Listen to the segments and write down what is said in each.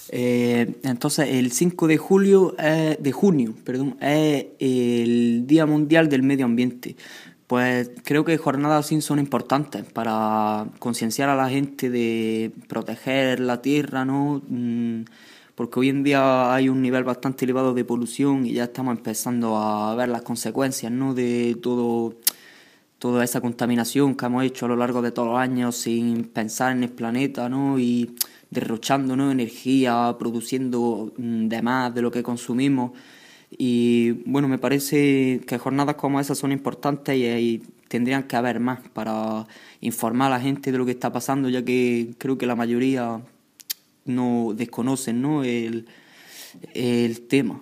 Entonces, el 5 de junio, perdón, es el Día Mundial del Medio Ambiente. Pues creo que jornadas así son importantes para concienciar a la gente de proteger la tierra, ¿no? Porque hoy en día hay un nivel bastante elevado de polución y ya estamos empezando a ver las consecuencias, ¿no? De toda esa contaminación que hemos hecho a lo largo de todos los años sin pensar en el planeta, ¿no? Y derrochando, ¿no?, energía, produciendo de más de lo que consumimos. Y bueno, me parece que jornadas como esas son importantes y tendrían que haber más para informar a la gente de lo que está pasando, ya que creo que la mayoría no desconocen, ¿no?, el tema.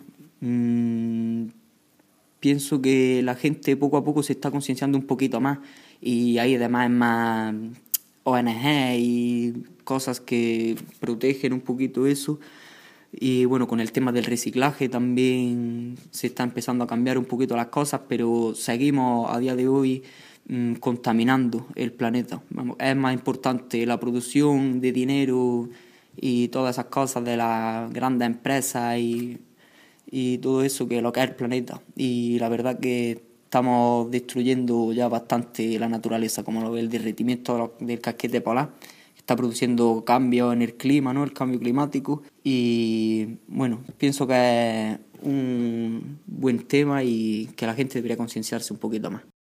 Pienso que la gente poco a poco se está concienciando un poquito más y hay además más ONG y cosas que protegen un poquito eso. Y bueno, con el tema del reciclaje también se está empezando a cambiar un poquito las cosas, pero seguimos a día de hoy contaminando el planeta. Vamos, es más importante la producción de dinero y todas esas cosas de las grandes empresas y todo eso que lo que es el planeta. Y la verdad que estamos destruyendo ya bastante la naturaleza, como lo ve el derretimiento del casquete polar, que está produciendo cambios en el clima, ¿no?, el cambio climático. Y bueno, pienso que es un buen tema y que la gente debería concienciarse un poquito más.